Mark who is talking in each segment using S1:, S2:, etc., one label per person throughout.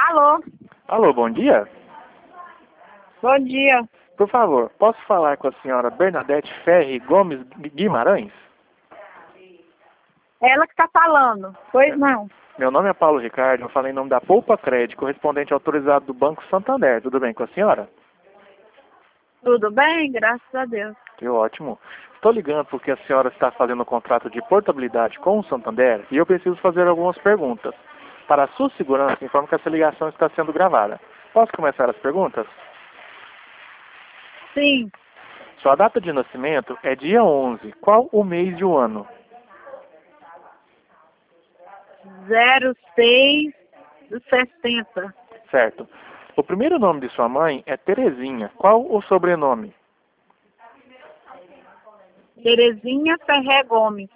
S1: Alô,
S2: Alô, bom dia.
S1: bom dia.
S2: Por favor, posso falar com a senhora Bernadette Ferri Gomes Guimarães?
S1: Ela que está falando. Pois não.
S2: Meu nome é Paulo Ricardo, eu falei em nome da Poupa Crédito, correspondente autorizado do Banco Santander. Tudo bem com a senhora?
S1: Tudo bem? Graças a Deus.
S2: Que ótimo. Estou ligando porque a senhora está fazendo um contrato de portabilidade com o Santander e eu preciso fazer algumas perguntas. Para a sua segurança, informo que essa ligação está sendo gravada. Posso começar as perguntas?
S1: Sim,
S2: Sua data de nascimento é dia 11. Qual o mês e o ano?
S1: 06 do 60.
S2: Certo. O primeiro nome de sua mãe é Terezinha. Qual o sobrenome?
S1: Terezinha Ferré Gomes.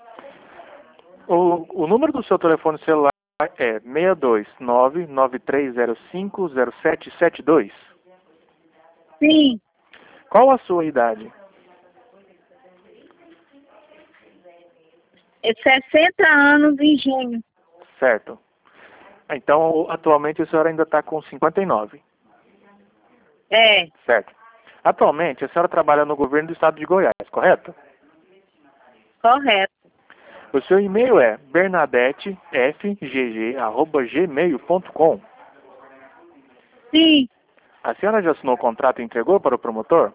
S2: O número do seu telefone celular é 62993050772.
S1: Sim,
S2: Qual a sua idade?
S1: é 60 anos em junho.
S2: Certo. Então, atualmente a senhora ainda está com 59.
S1: É,
S2: Certo. Atualmente a senhora trabalha no governo do estado de Goiás, correto?
S1: correto.
S2: O seu e-mail é bernadettefgg@gmail.com.
S1: Sim,
S2: A senhora já assinou o contrato e entregou para o promotor?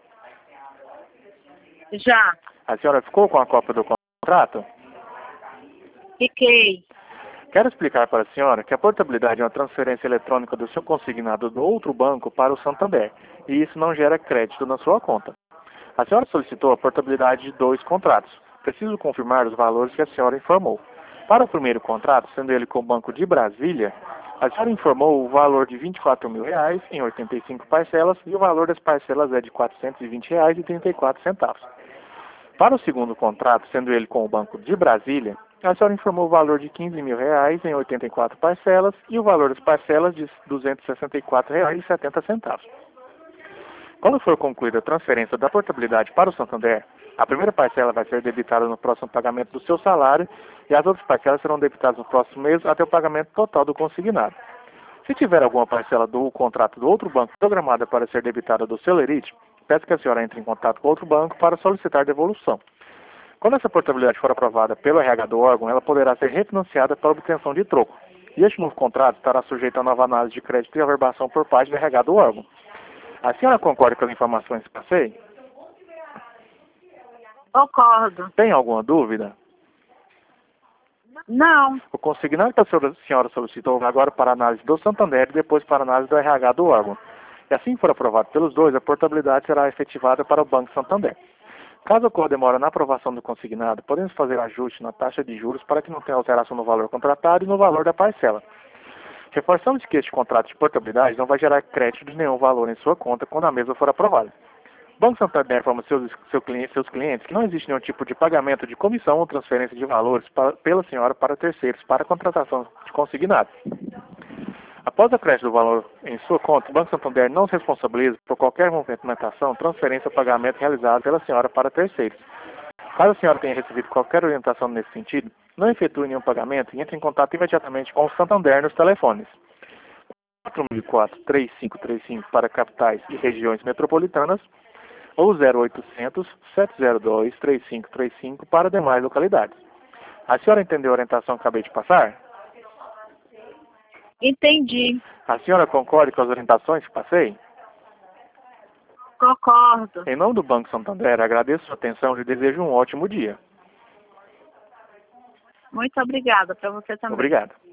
S1: já.
S2: A senhora ficou com a cópia do contrato?
S1: Fiquei.
S2: Quero explicar para a senhora que a portabilidade é uma transferência eletrônica do seu consignado do outro banco para o Santander, e isso não gera crédito na sua conta. A senhora solicitou a portabilidade de 2 contratos. Preciso confirmar os valores que a senhora informou. Para o primeiro contrato, sendo ele com o Banco de Brasília, a senhora informou o valor de R$ 24.000 em 85 parcelas e o valor das parcelas é de R$ 420,34. Para o segundo contrato, sendo ele com o Banco de Brasília, a senhora informou o valor de R$ 15.000 em 84 parcelas e o valor das parcelas de R$ 264,70. Quando for concluída a transferência da portabilidade para o Santander, a primeira parcela vai ser debitada no próximo pagamento do seu salário e as outras parcelas serão debitadas no próximo mês até o pagamento total do consignado. Se tiver alguma parcela do contrato do outro banco programada para ser debitada do seu lerite, peço que a senhora entre em contato com outro banco para solicitar devolução. Quando essa portabilidade for aprovada pelo RH do órgão, ela poderá ser refinanciada para obtenção de troco. E este novo contrato estará sujeito a nova análise de crédito e averbação por parte do RH do órgão. A senhora concorda com as informações que passei?
S1: Concordo.
S2: Tem alguma dúvida?
S1: Não,
S2: O consignado que a senhora solicitou vai agora para a análise do Santander e depois para a análise do RH do órgão. E assim for aprovado pelos dois, a portabilidade será efetivada para o Banco Santander. Caso ocorra demora na aprovação do consignado, podemos fazer ajuste na taxa de juros para que não tenha alteração no valor contratado e no valor da parcela. Reforçamos que este contrato de portabilidade não vai gerar crédito de nenhum valor em sua conta quando a mesma for aprovada. O Banco Santander informa seus clientes que não existe nenhum tipo de pagamento de comissão ou transferência de valores pela senhora para terceiros para a contratação de consignado. Após a crédito do valor em sua conta, o Banco Santander não se responsabiliza por qualquer movimentação, transferência ou pagamento realizado pela senhora para terceiros. Caso a senhora tenha recebido qualquer orientação nesse sentido, não efetue nenhum pagamento e entre em contato imediatamente com o Santander nos telefones 4004-3535 para capitais e regiões metropolitanas ou 0800-702-3535 para demais localidades. A senhora entendeu a orientação que acabei de passar?
S1: entendi.
S2: A senhora concorda com as orientações que passei?
S1: Concordo.
S2: Em nome do Banco Santander, agradeço sua atenção e desejo um ótimo dia.
S1: Muito obrigada para você também.
S2: Obrigado.